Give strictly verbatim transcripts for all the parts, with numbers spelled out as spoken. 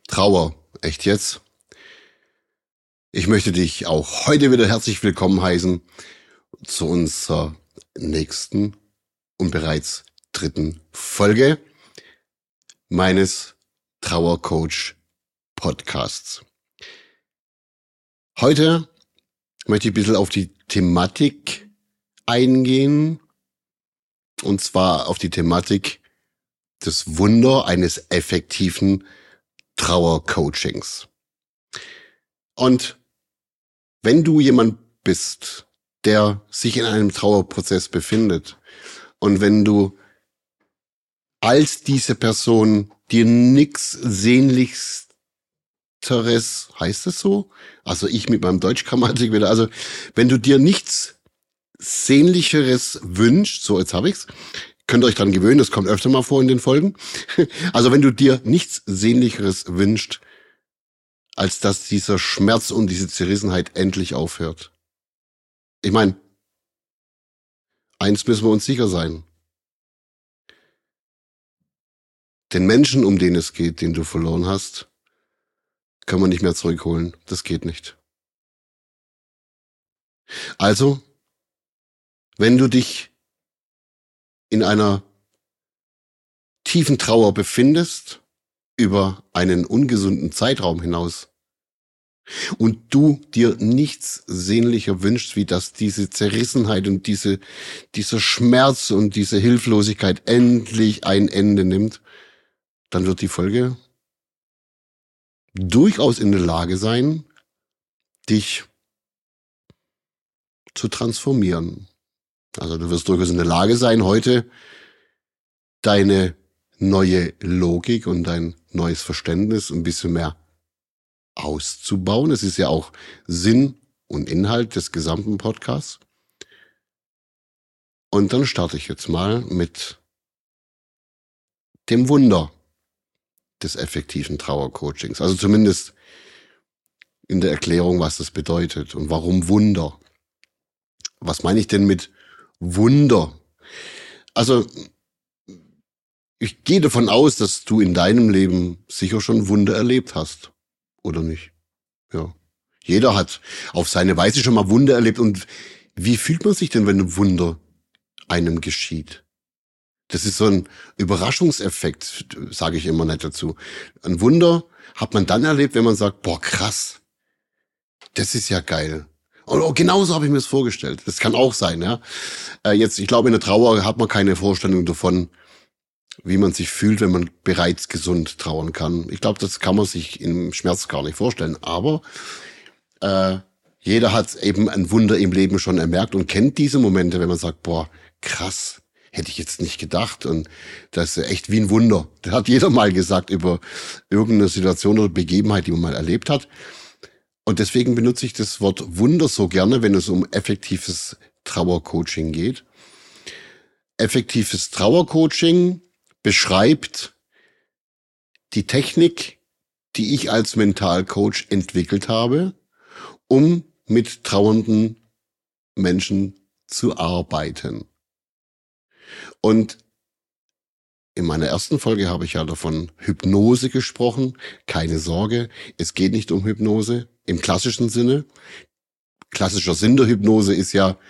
Trauer, echt jetzt? Ich möchte dich auch heute wieder herzlich willkommen heißen zu unserer nächsten und bereits dritten Folge meines Trauercoach Podcasts. Heute möchte ich ein bisschen auf die Thematik eingehen, und zwar auf die Thematik des Wunder eines effektiven Trauercoachings. Und wenn du jemand bist, der sich in einem Trauerprozess befindet und wenn du als diese Person dir nichts Sehnlichsteres, heißt es so? Also ich mit meinem Deutschgrammatik wieder, also wenn du dir nichts Sehnlicheres wünschst, so jetzt habe ich's, könnt ihr euch dran gewöhnen, das kommt öfter mal vor in den Folgen. Also wenn du dir nichts Sehnlicheres wünschst, als dass dieser Schmerz und diese Zerrissenheit endlich aufhört. Ich meine, eins müssen wir uns sicher sein. Den Menschen, um den es geht, den du verloren hast, können wir nicht mehr zurückholen. Das geht nicht. Also, wenn du dich in einer tiefen Trauer befindest, über einen ungesunden Zeitraum hinaus, und du dir nichts sehnlicher wünschst, wie dass diese Zerrissenheit und diese, dieser Schmerz und diese Hilflosigkeit endlich ein Ende nimmt, dann wird die Folge durchaus in der Lage sein, dich zu transformieren. Also du wirst durchaus in der Lage sein, heute deine neue Logik und dein neues Verständnis ein bisschen mehr auszubauen. Es ist ja auch Sinn und Inhalt des gesamten Podcasts. Und dann starte ich jetzt mal mit dem Wunder des effektiven Trauercoachings. Also zumindest in der Erklärung, was das bedeutet und warum Wunder. Was meine ich denn mit Wunder? Also ich gehe davon aus, dass du in deinem Leben sicher schon Wunder erlebt hast. Oder nicht? Ja. Jeder hat auf seine Weise schon mal Wunder erlebt. Und wie fühlt man sich denn, wenn ein Wunder einem geschieht? Das ist so ein Überraschungseffekt, sage ich immer nicht dazu. Ein Wunder hat man dann erlebt, wenn man sagt, boah, krass, das ist ja geil. Und oh, genauso habe ich mir das vorgestellt. Das kann auch sein, ja. Äh, jetzt, ich glaube, in der Trauer hat man keine Vorstellung davon, wie man sich fühlt, wenn man bereits gesund trauern kann. Ich glaube, das kann man sich im Schmerz gar nicht vorstellen. Aber äh, jeder hat eben ein Wunder im Leben schon ermerkt und kennt diese Momente, wenn man sagt, boah, krass, hätte ich jetzt nicht gedacht. Und das ist echt wie ein Wunder. Das hat jeder mal gesagt über irgendeine Situation oder Begebenheit, die man mal erlebt hat. Und deswegen benutze ich das Wort Wunder so gerne, wenn es um effektives Trauercoaching geht. Effektives Trauercoaching beschreibt die Technik, die ich als Mentalcoach entwickelt habe, um mit trauernden Menschen zu arbeiten. Und in meiner ersten Folge habe ich ja davon Hypnose gesprochen. Keine Sorge, es geht nicht um Hypnose im klassischen Sinne. Klassischer Sinn der Hypnose ist ja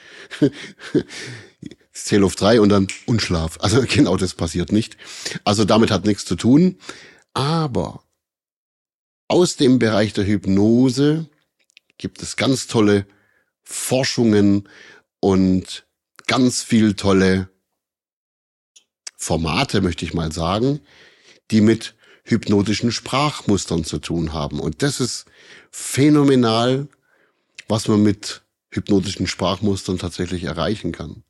ich zähle auf drei und dann Unschlaf. Also genau das passiert nicht. Also damit hat nichts zu tun. Aber aus dem Bereich der Hypnose gibt es ganz tolle Forschungen und ganz viel tolle Formate, möchte ich mal sagen, die mit hypnotischen Sprachmustern zu tun haben. Und das ist phänomenal, was man mit hypnotischen Sprachmustern tatsächlich erreichen kann.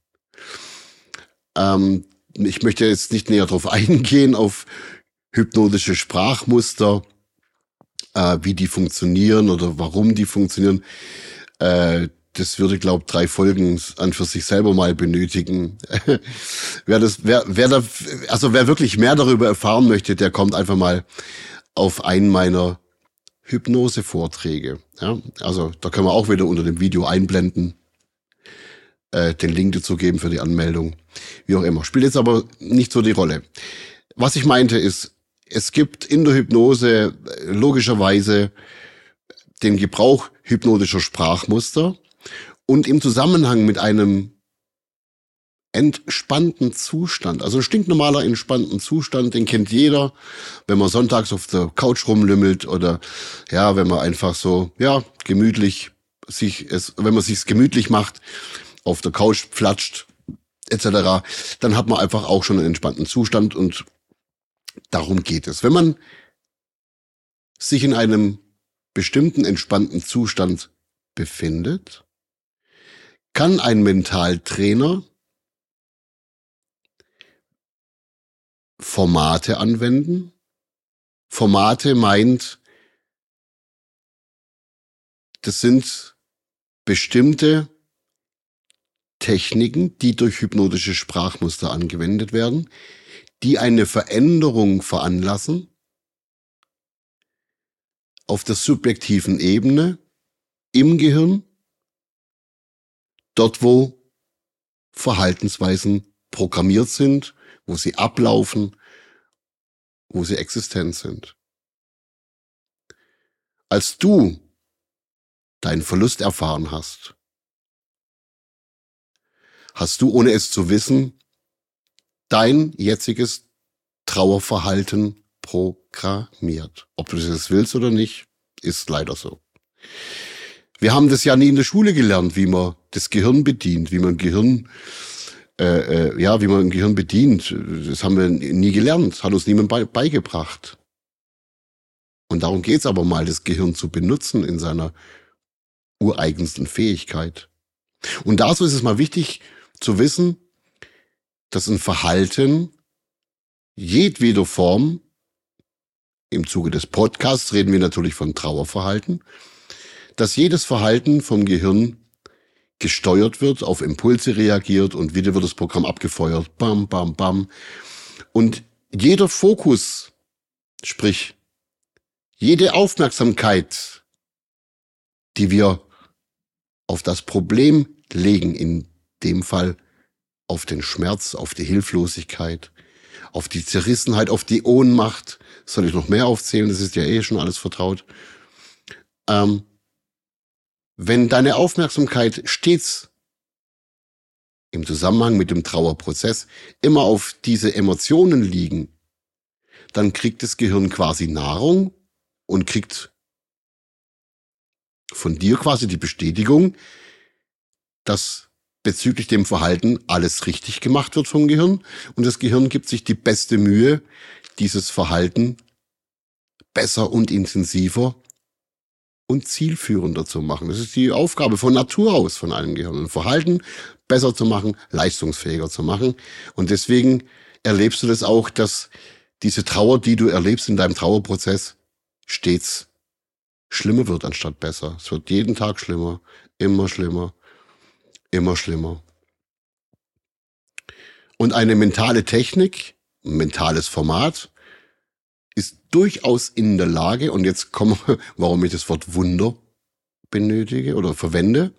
Ähm, ich möchte jetzt nicht näher darauf eingehen, auf hypnotische Sprachmuster, äh, wie die funktionieren oder warum die funktionieren. Äh, das würde, glaube ich, drei Folgen an für sich selber mal benötigen. wer das, wer, wer da, also wer wirklich mehr darüber erfahren möchte, der kommt einfach mal auf einen meiner Hypnose-Vorträge. Ja? Also da können wir auch wieder unter dem Video einblenden. Äh, den Link dazu geben für die Anmeldung. Wie auch immer. Spielt jetzt aber nicht so die Rolle. Was ich meinte ist, Es gibt in der Hypnose logischerweise den Gebrauch hypnotischer Sprachmuster und im Zusammenhang mit einem entspannten Zustand, also ein stinknormaler entspannten Zustand, den kennt jeder, wenn man sonntags auf der Couch rumlümmelt oder ja, wenn man einfach so, ja, gemütlich sich es, wenn man sich's gemütlich macht, auf der Couch flatscht, et cetera, dann hat man einfach auch schon einen entspannten Zustand und darum geht es. Wenn man sich in einem bestimmten entspannten Zustand befindet, kann ein Mentaltrainer Formate anwenden. Formate meint, das sind bestimmte Techniken, die durch hypnotische Sprachmuster angewendet werden, die eine Veränderung veranlassen auf der subjektiven Ebene im Gehirn, dort wo Verhaltensweisen programmiert sind, wo sie ablaufen, wo sie existent sind. Als du deinen Verlust erfahren hast, hast du, ohne es zu wissen, dein jetziges Trauerverhalten programmiert. Ob du das willst oder nicht, ist leider so. Wir haben das ja nie in der Schule gelernt, wie man das Gehirn bedient, wie man Gehirn, äh, äh, ja, wie man ein Gehirn bedient. Das haben wir nie gelernt, hat uns niemand bei, beigebracht. Und darum geht's aber mal, das Gehirn zu benutzen in seiner ureigensten Fähigkeit. Und dazu ist es mal wichtig zu wissen, dass ein Verhalten jedweder Form, im Zuge des Podcasts reden wir natürlich von Trauerverhalten, dass jedes Verhalten vom Gehirn gesteuert wird, auf Impulse reagiert und wieder wird das Programm abgefeuert. Bam, bam, bam. Und jeder Fokus, sprich jede Aufmerksamkeit, die wir auf das Problem legen, in dem Fall auf den Schmerz, auf die Hilflosigkeit, auf die Zerrissenheit, auf die Ohnmacht, soll ich noch mehr aufzählen, das ist ja eh schon alles vertraut. Ähm, wenn deine Aufmerksamkeit stets im Zusammenhang mit dem Trauerprozess immer auf diese Emotionen liegen, dann kriegt das Gehirn quasi Nahrung und kriegt von dir quasi die Bestätigung, dass bezüglich dem Verhalten alles richtig gemacht wird vom Gehirn und das Gehirn gibt sich die beste Mühe, dieses Verhalten besser und intensiver und zielführender zu machen. Das ist die Aufgabe von Natur aus von einem Gehirn, ein Verhalten besser zu machen, leistungsfähiger zu machen. Und deswegen erlebst du das auch, dass diese Trauer, die du erlebst in deinem Trauerprozess, stets schlimmer wird anstatt besser. Es wird jeden Tag schlimmer, immer schlimmer, immer schlimmer. Und eine mentale Technik, ein mentales Format, ist durchaus in der Lage, und jetzt kommen wir, warum ich das Wort Wunder benötige oder verwende.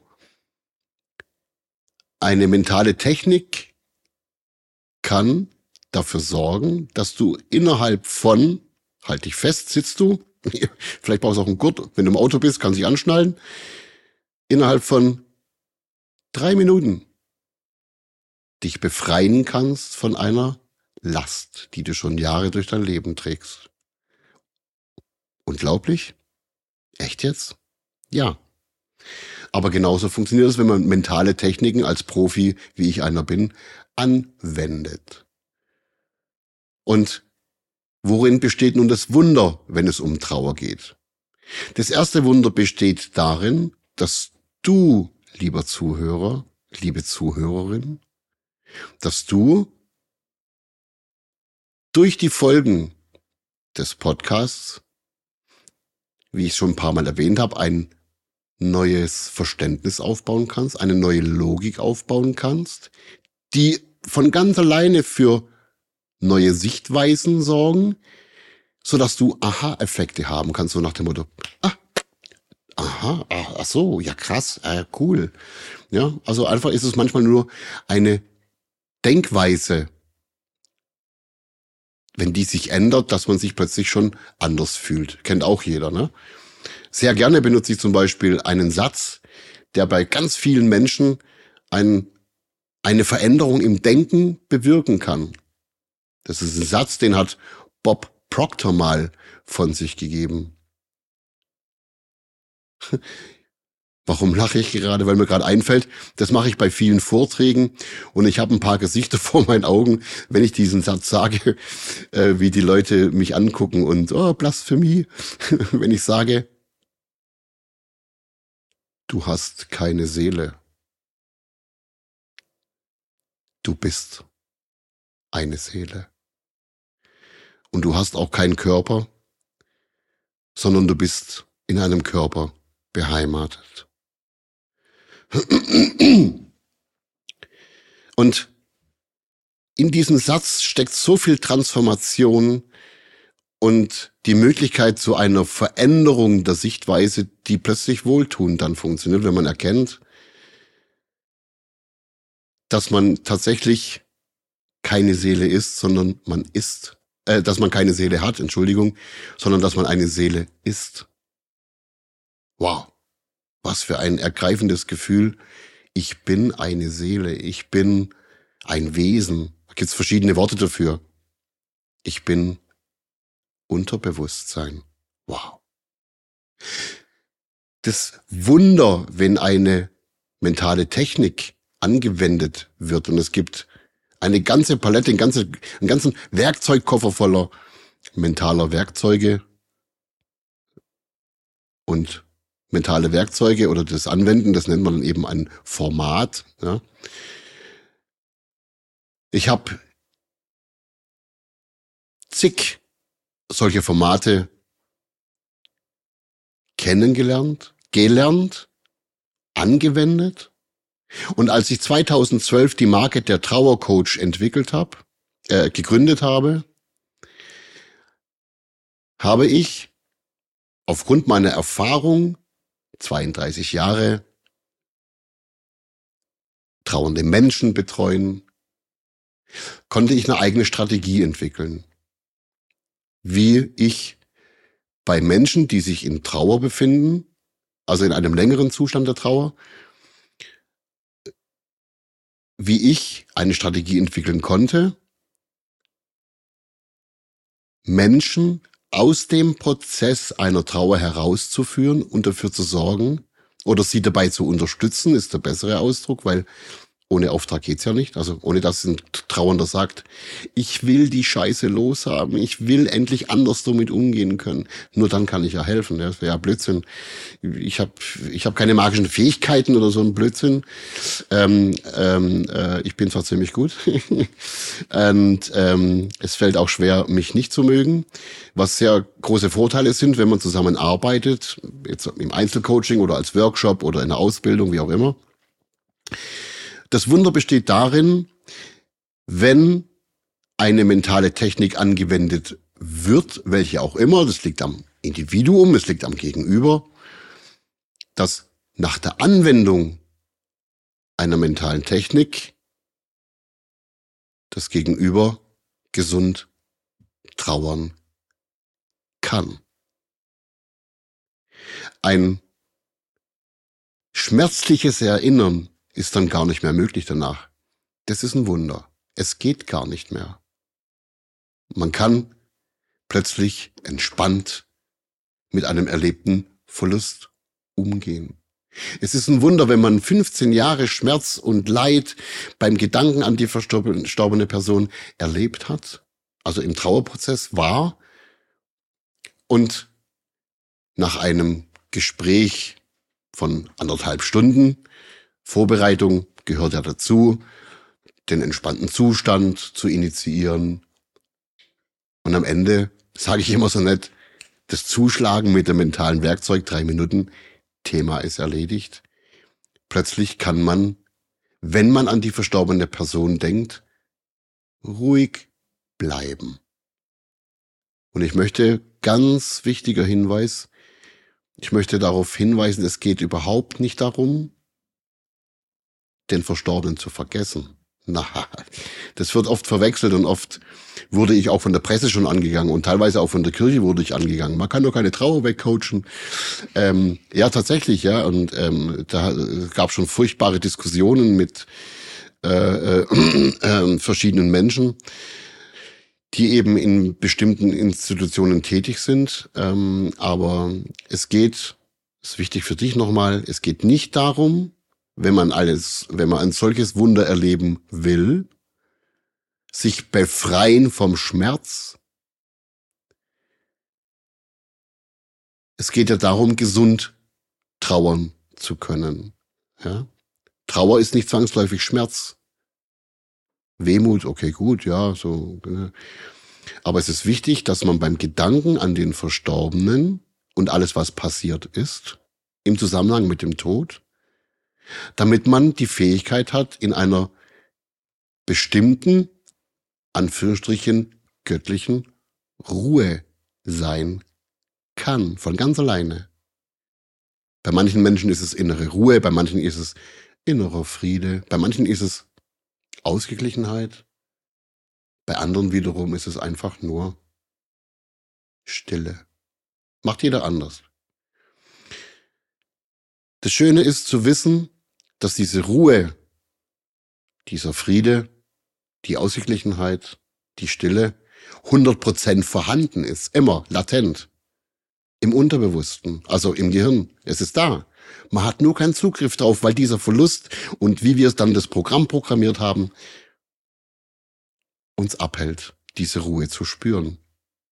Eine mentale Technik kann dafür sorgen, dass du innerhalb von, halt dich fest, sitzt du, vielleicht brauchst du auch einen Gurt, wenn du im Auto bist, kannst du dich anschnallen, innerhalb von drei Minuten dich befreien kannst von einer Last, die du schon Jahre durch dein Leben trägst. Unglaublich? Echt jetzt? Ja. Aber genauso funktioniert es, wenn man mentale Techniken als Profi, wie ich einer bin, anwendet. Und worin besteht nun das Wunder, wenn es um Trauer geht? Das erste Wunder besteht darin, dass du, lieber Zuhörer, liebe Zuhörerin, dass du durch die Folgen des Podcasts, wie ich schon ein paar Mal erwähnt habe, ein neues Verständnis aufbauen kannst, eine neue Logik aufbauen kannst, die von ganz alleine für neue Sichtweisen sorgen, sodass du Aha-Effekte haben kannst, so nach dem Motto, ah, aha, ach, ach so, ja krass, äh, cool. Ja, also einfach ist es manchmal nur eine Denkweise, wenn die sich ändert, dass man sich plötzlich schon anders fühlt. Kennt auch jeder, ne? Sehr gerne benutze ich zum Beispiel einen Satz, der bei ganz vielen Menschen ein, eine Veränderung im Denken bewirken kann. Das ist ein Satz, den hat Bob Proctor mal von sich gegeben. Warum lache ich gerade? Weil mir gerade einfällt, das mache ich bei vielen Vorträgen und ich habe ein paar Gesichter vor meinen Augen, wenn ich diesen Satz sage, äh, wie die Leute mich angucken und oh, Blasphemie, wenn ich sage, du hast keine Seele. Du bist eine Seele. Und du hast auch keinen Körper, sondern du bist in einem Körper beheimatet. Und in diesem Satz steckt so viel Transformation und die Möglichkeit zu einer Veränderung der Sichtweise, die plötzlich wohltuend dann funktioniert, wenn man erkennt, dass man tatsächlich keine Seele ist, sondern man ist, äh, dass man keine Seele hat, Entschuldigung, sondern dass man eine Seele ist. Wow, was für ein ergreifendes Gefühl. Ich bin eine Seele, ich bin ein Wesen. Da gibt es verschiedene Worte dafür. Ich bin Unterbewusstsein. Wow. Das Wunder, wenn eine mentale Technik angewendet wird und es gibt eine ganze Palette, einen ganzen, einen ganzen Werkzeugkoffer voller mentaler Werkzeuge und mentale Werkzeuge oder das Anwenden, das nennt man dann eben ein Format. Ja. Ich habe zig solche Formate kennengelernt, gelernt, angewendet. Und als ich zweitausendzwölf die Marke der Trauercoach entwickelt habe, äh, gegründet habe, habe ich aufgrund meiner Erfahrung, zweiunddreißig Jahre, trauernde Menschen betreuen, konnte ich eine eigene Strategie entwickeln, wie ich bei Menschen, die sich in Trauer befinden, also in einem längeren Zustand der Trauer, wie ich eine Strategie entwickeln konnte, Menschen aus dem Prozess einer Trauer herauszuführen und dafür zu sorgen oder sie dabei zu unterstützen, ist der bessere Ausdruck, weil ohne Auftrag geht's ja nicht. Also ohne dass ein Trauernder sagt, ich will die Scheiße loshaben, ich will endlich anders damit umgehen können. Nur dann kann ich ja helfen. Das wäre ja Blödsinn. Ich habe ich hab keine magischen Fähigkeiten oder so ein Blödsinn. Ähm, ähm, äh, ich bin zwar ziemlich gut und ähm, es fällt auch schwer, mich nicht zu mögen. Was sehr große Vorteile sind, wenn man zusammenarbeitet, jetzt im Einzelcoaching oder als Workshop oder in der Ausbildung, wie auch immer. Das Wunder besteht darin, wenn eine mentale Technik angewendet wird, welche auch immer, das liegt am Individuum, es liegt am Gegenüber, dass nach der Anwendung einer mentalen Technik das Gegenüber gesund trauern kann. Ein schmerzliches Erinnern ist dann gar nicht mehr möglich danach. Das ist ein Wunder. Es geht gar nicht mehr. Man kann plötzlich entspannt mit einem erlebten Verlust umgehen. Es ist ein Wunder, wenn man fünfzehn Jahre Schmerz und Leid beim Gedanken an die verstorbene Person erlebt hat, also im Trauerprozess war und nach einem Gespräch von anderthalb Stunden, Vorbereitung gehört ja dazu, den entspannten Zustand zu initiieren. Und am Ende sage ich immer so nett, das Zuschlagen mit dem mentalen Werkzeug, drei Minuten, Thema ist erledigt. Plötzlich kann man, wenn man an die verstorbene Person denkt, ruhig bleiben. Und ich möchte, ganz wichtiger Hinweis, ich möchte darauf hinweisen, es geht überhaupt nicht darum, den Verstorbenen zu vergessen. Na, das wird oft verwechselt und oft wurde ich auch von der Presse schon angegangen und teilweise auch von der Kirche wurde ich angegangen. Man kann doch keine Trauer wegcoachen. Ähm, ja, tatsächlich, ja. Und ähm, da gab schon furchtbare Diskussionen mit äh, äh, äh, verschiedenen Menschen, die eben in bestimmten Institutionen tätig sind. Ähm, aber es geht, ist wichtig für dich nochmal, es geht nicht darum, wenn man alles, wenn man ein solches Wunder erleben will, sich befreien vom Schmerz. Es geht ja darum, gesund trauern zu können. Ja? Trauer ist nicht zwangsläufig Schmerz. Wehmut, okay, gut, ja, so. Aber es ist wichtig, dass man beim Gedanken an den Verstorbenen und alles, was passiert ist, im Zusammenhang mit dem Tod, damit man die Fähigkeit hat, in einer bestimmten, Anführungsstrichen, göttlichen Ruhe sein kann, von ganz alleine. Bei manchen Menschen ist es innere Ruhe, bei manchen ist es innerer Friede, bei manchen ist es Ausgeglichenheit, bei anderen wiederum ist es einfach nur Stille. Macht jeder anders. Das Schöne ist zu wissen, dass diese Ruhe, dieser Friede, die Ausgeglichenheit, die Stille hundert Prozent vorhanden ist, immer latent. Im Unterbewussten, also im Gehirn. Es ist da. Man hat nur keinen Zugriff drauf, weil dieser Verlust und wie wir es dann das Programm programmiert haben, uns abhält, diese Ruhe zu spüren.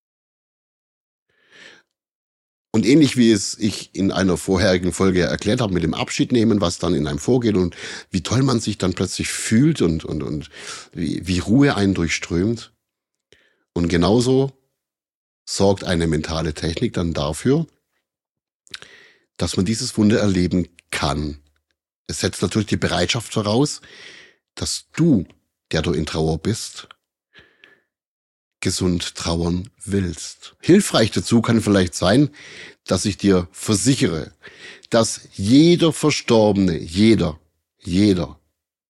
Und ähnlich wie es ich in einer vorherigen Folge erklärt habe mit dem Abschied nehmen, was dann in einem vorgeht und wie toll man sich dann plötzlich fühlt und, und, und wie, wie Ruhe einen durchströmt. Und genauso sorgt eine mentale Technik dann dafür, dass man dieses Wunder erleben kann. Es setzt natürlich die Bereitschaft voraus, dass du, der du in Trauer bist, gesund trauern willst. Hilfreich dazu kann vielleicht sein, dass ich dir versichere, dass jeder Verstorbene, jeder, jeder,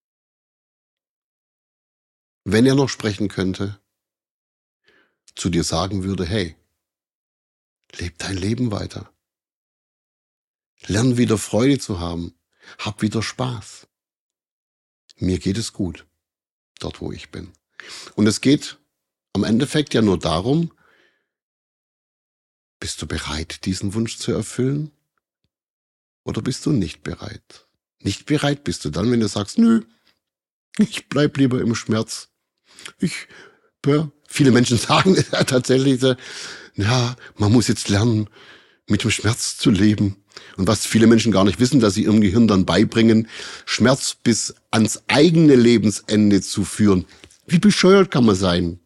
wenn er noch sprechen könnte, zu dir sagen würde, hey, leb dein Leben weiter. Lern wieder Freude zu haben. Hab wieder Spaß. Mir geht es gut, dort wo ich bin. Und es geht am Endeffekt ja nur darum, bist du bereit, diesen Wunsch zu erfüllen? Oder bist du nicht bereit? Nicht bereit bist du dann, wenn du sagst, nö, ich bleib lieber im Schmerz. Ich, ja, viele Menschen sagen tatsächlich, ja, man muss jetzt lernen, mit dem Schmerz zu leben. Und was viele Menschen gar nicht wissen, dass sie ihrem Gehirn dann beibringen, Schmerz bis ans eigene Lebensende zu führen. Wie bescheuert kann man sein?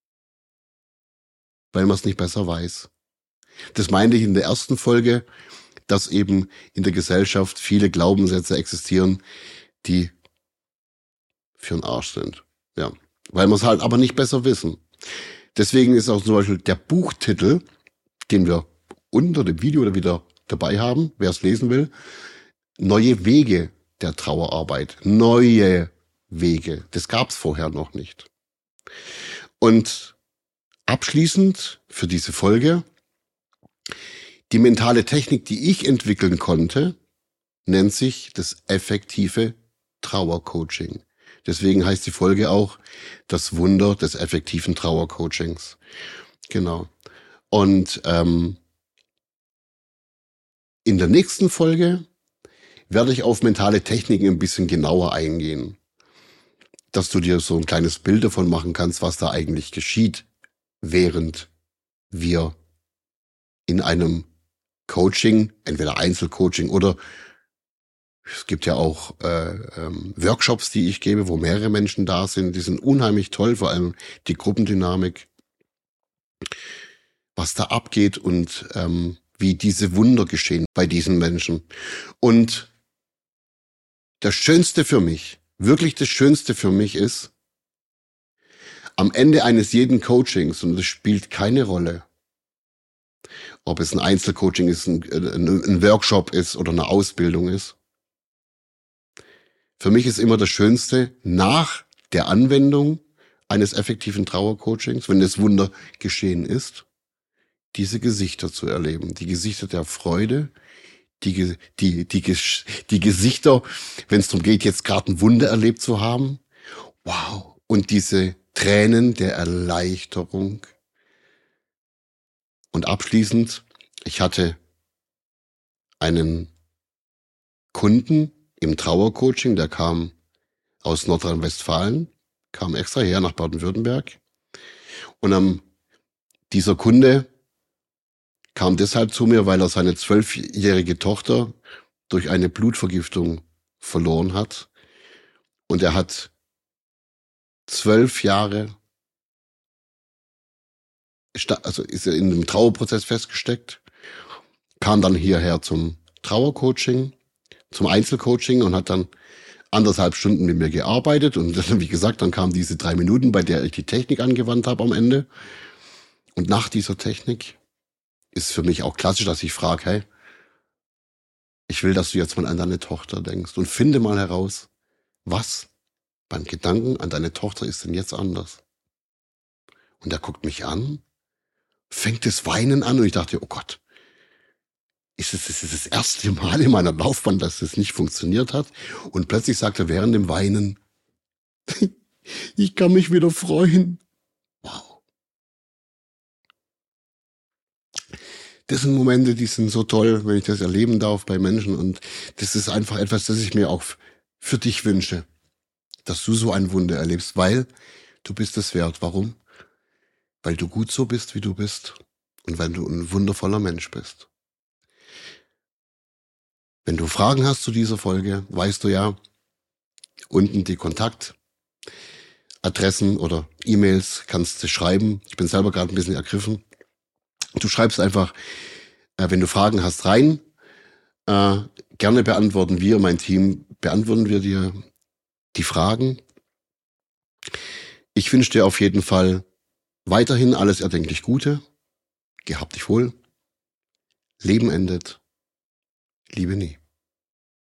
Weil man es nicht besser weiß. Das meinte ich in der ersten Folge, dass eben in der Gesellschaft viele Glaubenssätze existieren, die für den Arsch sind. Ja, weil wir es halt aber nicht besser wissen. Deswegen ist auch zum Beispiel der Buchtitel, den wir unter dem Video oder wieder dabei haben, wer es lesen will, Neue Wege der Trauerarbeit. Neue Wege. Das gab es vorher noch nicht. Und abschließend für diese Folge, die mentale Technik, die ich entwickeln konnte, nennt sich das effektive Trauercoaching. Deswegen heißt die Folge auch das Wunder des effektiven Trauercoachings. Genau. Und ähm, in der nächsten Folge werde ich auf mentale Techniken ein bisschen genauer eingehen, dass du dir so ein kleines Bild davon machen kannst, was da eigentlich geschieht, während wir in einem Coaching, entweder Einzelcoaching oder es gibt ja auch äh, ähm, Workshops, die ich gebe, wo mehrere Menschen da sind. Die sind unheimlich toll, vor allem die Gruppendynamik, was da abgeht und ähm, wie diese Wunder geschehen bei diesen Menschen. Und das Schönste für mich, wirklich das Schönste für mich ist, am Ende eines jeden Coachings, und das spielt keine Rolle, ob es ein Einzelcoaching ist, ein, ein Workshop ist oder eine Ausbildung ist. Für mich ist immer das Schönste, nach der Anwendung eines effektiven Trauercoachings, wenn das Wunder geschehen ist, diese Gesichter zu erleben. Die Gesichter der Freude, die, die, die, die Gesichter, wenn es darum geht, jetzt gerade ein Wunder erlebt zu haben. Wow. Und diese Tränen der Erleichterung. Und abschließend, ich hatte einen Kunden im Trauercoaching, der kam aus Nordrhein-Westfalen, kam extra her nach Baden-Württemberg. Und ähm, dieser Kunde kam deshalb zu mir, weil er seine zwölfjährige Tochter durch eine Blutvergiftung verloren hat. Und er hat zwölf Jahre, also ist er in einem Trauerprozess festgesteckt, kam dann hierher zum Trauercoaching, zum Einzelcoaching und hat dann anderthalb Stunden mit mir gearbeitet. Und dann, wie gesagt, dann kamen diese drei Minuten, bei der ich die Technik angewandt habe am Ende. Und nach dieser Technik ist für mich auch klassisch, dass ich frage, hey, ich will, dass du jetzt mal an deine Tochter denkst und finde mal heraus, was beim Gedanken an deine Tochter ist denn jetzt anders? Und er guckt mich an, fängt das Weinen an und ich dachte, oh Gott, ist es das, ist das erste Mal in meiner Laufbahn, dass das nicht funktioniert hat? Und plötzlich sagt er während dem Weinen, ich kann mich wieder freuen. Wow. Das sind Momente, die sind so toll, wenn ich das erleben darf bei Menschen. Und das ist einfach etwas, das ich mir auch für dich wünsche, dass du so ein Wunder erlebst, weil du bist es wert. Warum? Weil du gut so bist, wie du bist und weil du ein wundervoller Mensch bist. Wenn du Fragen hast zu dieser Folge, weißt du ja, unten die Kontaktadressen oder E-Mails kannst du schreiben. Ich bin selber gerade ein bisschen ergriffen. Du schreibst einfach, äh, wenn du Fragen hast, rein. Äh, gerne beantworten wir, mein Team, beantworten wir dir die Fragen. Ich wünsche dir auf jeden Fall weiterhin alles erdenklich Gute. Gehabt dich wohl. Leben endet. Liebe nie.